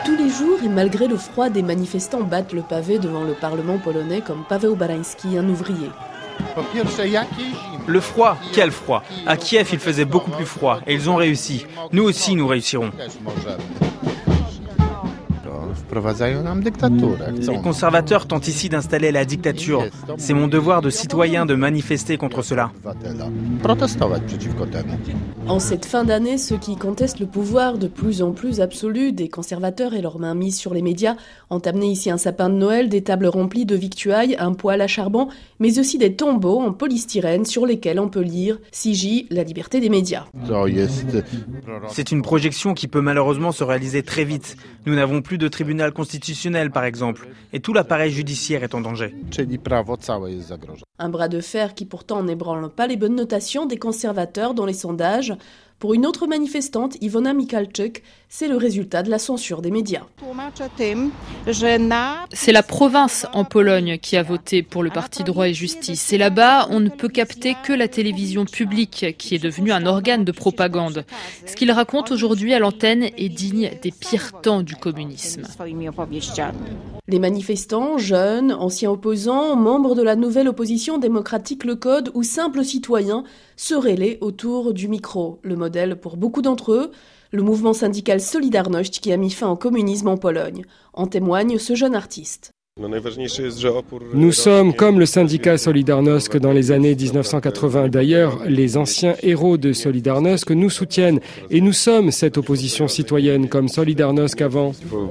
Tous les jours et malgré le froid, des manifestants battent le pavé devant le Parlement polonais comme Paweł Barański, un ouvrier. Le froid, quel froid! À Kiev, il faisait beaucoup plus froid et ils ont réussi. Nous aussi, nous réussirons. Les conservateurs tentent ici d'installer la dictature. C'est mon devoir de citoyen de manifester contre cela. En cette fin d'année, ceux qui contestent le pouvoir de plus en plus absolu des conservateurs et leurs mains mises sur les médias ont amené ici un sapin de Noël, des tables remplies de victuailles, un poêle à charbon, mais aussi des tombeaux en polystyrène sur lesquels on peut lire « Siji, la liberté des médias ». C'est une projection qui peut malheureusement se réaliser très vite. Nous n'avons plus de tribunal constitutionnel, par exemple, et tout l'appareil judiciaire est en danger. Un bras de fer qui pourtant n'ébranle pas les bonnes notations des conservateurs dans les sondages. Pour une autre manifestante, Iwona Michalczyk, c'est le résultat de la censure des médias. C'est la province en Pologne qui a voté pour le parti Droit et Justice. Et là-bas, on ne peut capter que la télévision publique, qui est devenue un organe de propagande. Ce qu'il raconte aujourd'hui à l'antenne est digne des pires temps du communisme. Les manifestants, jeunes, anciens opposants, membres de la nouvelle opposition démocratique Le Code ou simples citoyens se relaient autour du micro. Le modèle pour beaucoup d'entre eux, le mouvement syndical Solidarność qui a mis fin au communisme en Pologne. En témoigne ce jeune artiste. Nous sommes comme le syndicat Solidarność dans les années 1980. D'ailleurs, les anciens héros de Solidarność nous soutiennent et nous sommes cette opposition citoyenne comme Solidarność avant.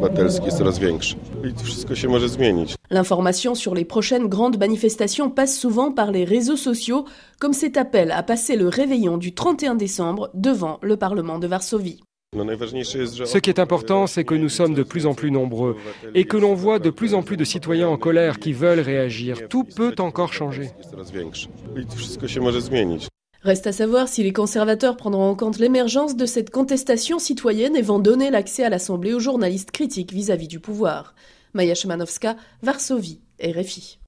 L'information sur les prochaines grandes manifestations passe souvent par les réseaux sociaux, comme cet appel à passer le réveillon du 31 décembre devant le Parlement de Varsovie. Ce qui est important, c'est que nous sommes de plus en plus nombreux et que l'on voit de plus en plus de citoyens en colère qui veulent réagir. Tout peut encore changer. Reste à savoir si les conservateurs prendront en compte l'émergence de cette contestation citoyenne et vont donner l'accès à l'Assemblée aux journalistes critiques vis-à-vis du pouvoir. Maja Szymanowska, Varsovie, RFI.